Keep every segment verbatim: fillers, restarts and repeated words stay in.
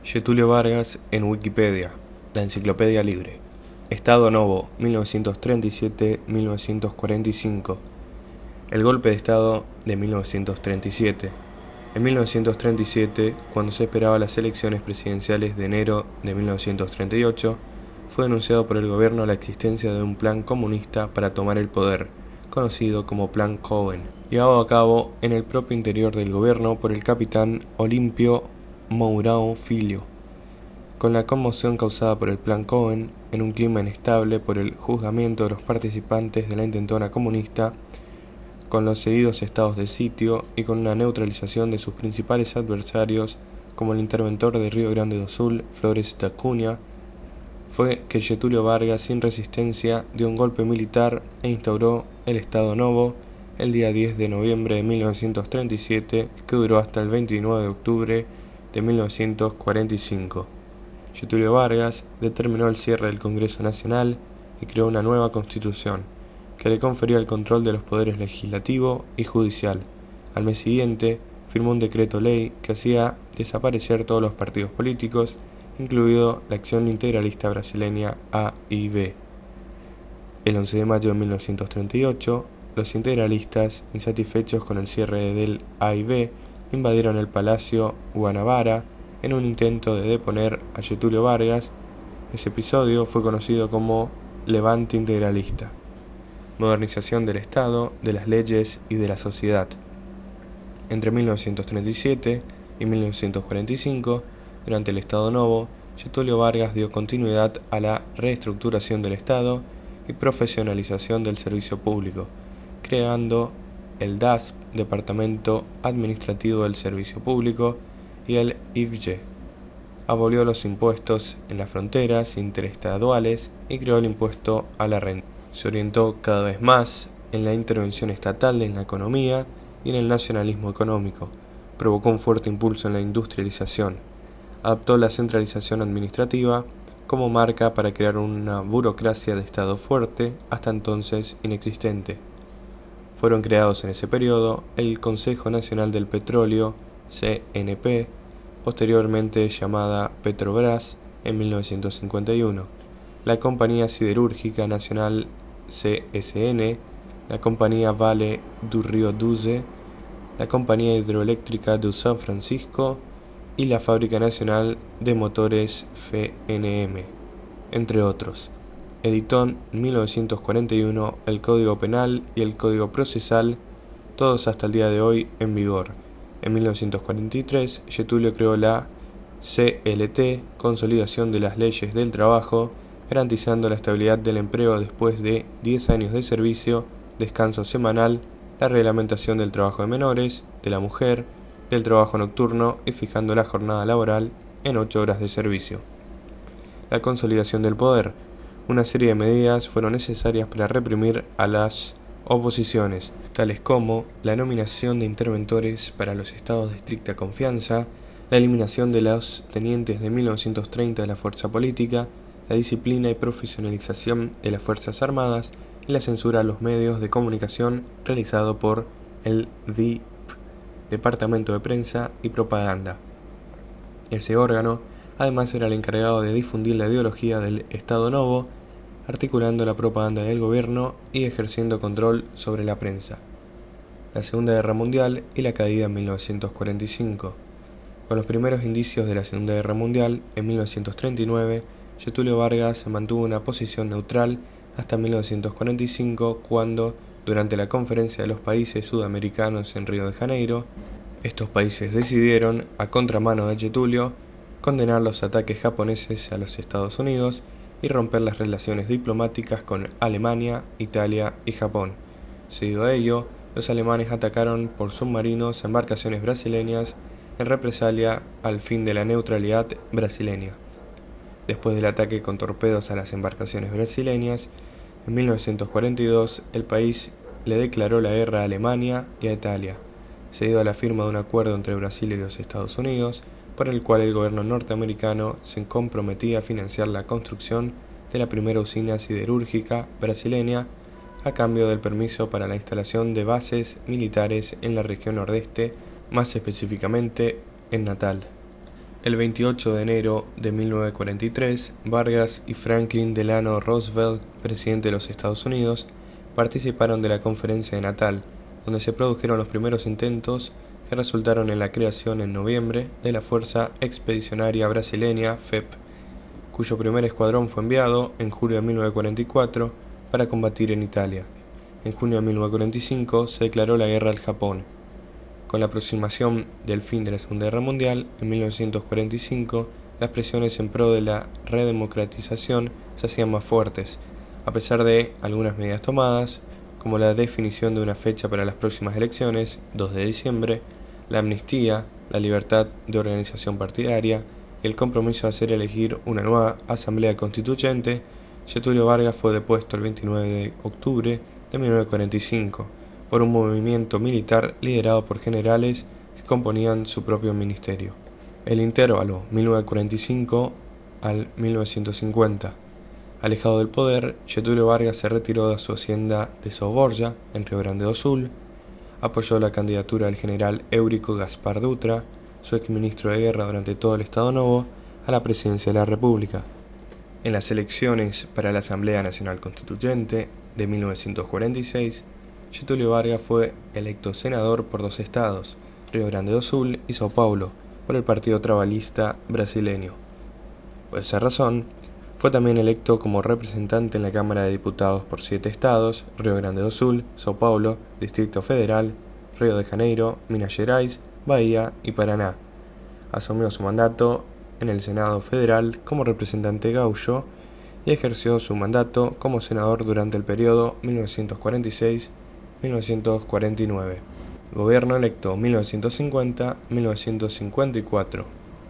Getúlio Vargas en Wikipedia, la enciclopedia libre. Estado Novo, mil novecientos treinta y siete a mil novecientos cuarenta y cinco. El golpe de Estado de mil novecientos treinta y siete. En mil novecientos treinta y siete, cuando se esperaban las elecciones presidenciales de enero de mil novecientos treinta y ocho, fue anunciado por el gobierno la existencia de un plan comunista para tomar el poder, conocido como Plan Cohen, llevado a cabo en el propio interior del gobierno por el capitán Olímpio Mourão Filho. Con la conmoción causada por el Plan Cohen, en un clima inestable por el juzgamiento de los participantes de la intentona comunista, con los seguidos estados de sitio y con una neutralización de sus principales adversarios, como el interventor de Río Grande do Sul, Flores da Cunha, fue que Getúlio Vargas, sin resistencia, dio un golpe militar e instauró el Estado Novo el día diez de noviembre de mil novecientos treinta y siete, que duró hasta el veintinueve de octubre de mil novecientos cuarenta y cinco. Getúlio Vargas determinó el cierre del Congreso Nacional y creó una nueva constitución, que le confería el control de los poderes legislativo y judicial. Al mes siguiente, firmó un decreto ley que hacía desaparecer todos los partidos políticos, incluido la Acción Integralista Brasileña A I B. El once de mayo de mil novecientos treinta y ocho, los integralistas, insatisfechos con el cierre del A I B, invadieron el Palacio Guanabara en un intento de deponer a Getúlio Vargas. Ese episodio fue conocido como Levante Integralista. Modernización del Estado, de las leyes y de la sociedad. Entre mil novecientos treinta y siete y mil novecientos cuarenta y cinco, durante el Estado Novo, Getúlio Vargas dio continuidad a la reestructuración del Estado y profesionalización del servicio público, creando el D A S P, Departamento Administrativo del Servicio Público, y el I F J E. Abolió los impuestos en las fronteras interestaduales y creó el impuesto a la renta. Se orientó cada vez más en la intervención estatal en la economía y en el nacionalismo económico. Provocó un fuerte impulso en la industrialización. Adoptó la centralización administrativa como marca para crear una burocracia de Estado fuerte, hasta entonces inexistente. Fueron creados en ese periodo el Consejo Nacional del Petróleo, C N P, posteriormente llamada Petrobras, en mil novecientos cincuenta y uno, la Compañía Siderúrgica Nacional, C S N, la Compañía Vale do Rio Doce, la Compañía Hidroeléctrica de São Francisco y la Fábrica Nacional de Motores F N M, entre otros. Editó en mil novecientos cuarenta y uno el Código Penal y el Código Procesal, todos hasta el día de hoy en vigor. En mil novecientos cuarenta y tres, Getúlio creó la C L T, Consolidación de las Leyes del Trabajo, garantizando la estabilidad del empleo después de diez años de servicio, descanso semanal, la reglamentación del trabajo de menores, de la mujer, del trabajo nocturno y fijando la jornada laboral en ocho horas de servicio. La consolidación del poder. Una serie de medidas fueron necesarias para reprimir a las oposiciones, tales como la nominación de interventores para los estados de estricta confianza, la eliminación de los tenientes de mil novecientos treinta de la fuerza política, la disciplina y profesionalización de las Fuerzas Armadas y la censura a los medios de comunicación realizado por el D I P, Departamento de Prensa y Propaganda. Ese órgano, además, era el encargado de difundir la ideología del Estado Novo, articulando la propaganda del gobierno y ejerciendo control sobre la prensa. La Segunda Guerra Mundial y la caída en mil novecientos cuarenta y cinco. Con los primeros indicios de la Segunda Guerra Mundial, en mil novecientos treinta y nueve, Getúlio Vargas mantuvo una posición neutral hasta mil novecientos cuarenta y cinco, cuando, durante la Conferencia de los Países Sudamericanos en Río de Janeiro, estos países decidieron, a contramano de Getúlio, condenar los ataques japoneses a los Estados Unidos y romper las relaciones diplomáticas con Alemania, Italia y Japón. Seguido a ello, los alemanes atacaron por submarinos embarcaciones brasileñas en represalia al fin de la neutralidad brasileña. Después del ataque con torpedos a las embarcaciones brasileñas, en mil novecientos cuarenta y dos el país le declaró la guerra a Alemania y a Italia, seguido a la firma de un acuerdo entre Brasil y los Estados Unidos, por el cual el gobierno norteamericano se comprometía a financiar la construcción de la primera usina siderúrgica brasileña a cambio del permiso para la instalación de bases militares en la región nordeste, más específicamente en Natal. El veintiocho de enero de mil novecientos cuarenta y tres, Vargas y Franklin Delano Roosevelt, presidente de los Estados Unidos, participaron de la Conferencia de Natal, donde se produjeron los primeros intentos que resultaron en la creación en noviembre de la Fuerza Expedicionaria Brasileña F E B, cuyo primer escuadrón fue enviado en julio de mil novecientos cuarenta y cuatro para combatir en Italia. En junio de mil novecientos cuarenta y cinco se declaró la guerra al Japón. Con la aproximación del fin de la Segunda Guerra Mundial, en mil novecientos cuarenta y cinco, las presiones en pro de la redemocratización se hacían más fuertes, a pesar de algunas medidas tomadas, como la definición de una fecha para las próximas elecciones, dos de diciembre, la amnistía, la libertad de organización partidaria y el compromiso de hacer elegir una nueva Asamblea Constituyente. Getúlio Vargas fue depuesto el veintinueve de octubre de mil novecientos cuarenta y cinco por un movimiento militar liderado por generales que componían su propio ministerio. El intervalo mil novecientos cuarenta y cinco al mil novecientos cincuenta. Alejado del poder, Getúlio Vargas se retiró de su hacienda de São Borja, en Río Grande do Sul, apoyó la candidatura del general Eurico Gaspar Dutra, su exministro de guerra durante todo el Estado Novo, a la presidencia de la República. En las elecciones para la Asamblea Nacional Constituyente de mil novecientos cuarenta y seis, Getúlio Vargas fue electo senador por dos estados, Río Grande do Sul y São Paulo, por el Partido Trabalhista brasileño. Por esa razón, fue también electo como representante en la Cámara de Diputados por siete estados, Río Grande do Sul, São Paulo, Distrito Federal, Río de Janeiro, Minas Gerais, Bahía y Paraná. Asumió su mandato en el Senado Federal como representante gaúcho y ejerció su mandato como senador durante el periodo mil novecientos cuarenta y seis a mil novecientos cuarenta y nueve. Gobierno electo mil novecientos cincuenta a mil novecientos cincuenta y cuatro.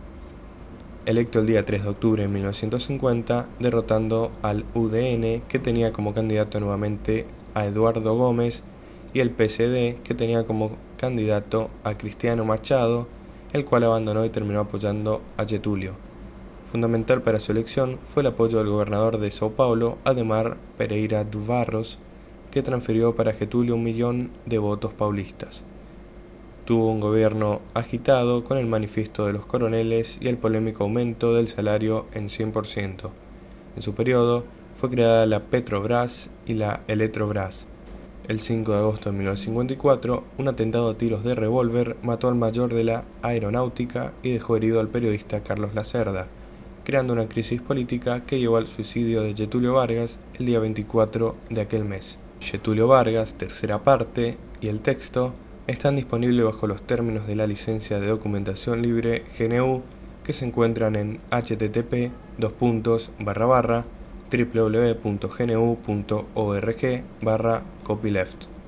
Electo el día tres de octubre de mil novecientos cincuenta, derrotando al U D N, que tenía como candidato nuevamente a Eduardo Gómez, y el P C D, que tenía como candidato a Cristiano Machado, el cual abandonó y terminó apoyando a Getúlio. Fundamental para su elección fue el apoyo del gobernador de São Paulo, Ademar Pereira dos Barros, que transfirió para Getúlio un millón de votos paulistas. Tuvo un gobierno agitado con el manifiesto de los coroneles y el polémico aumento del salario en cien por ciento. En su periodo fue creada la Petrobras y la Eletrobras. El cinco de agosto de mil novecientos cincuenta y cuatro, un atentado a tiros de revólver mató al mayor de la aeronáutica y dejó herido al periodista Carlos Lacerda, creando una crisis política que llevó al suicidio de Getúlio Vargas el día veinticuatro de aquel mes. Getúlio Vargas, tercera parte, y el texto están disponibles bajo los términos de la licencia de documentación libre G N U, que se encuentran en h t t p dos puntos barra barra w w w punto g n u punto org barra copyleft.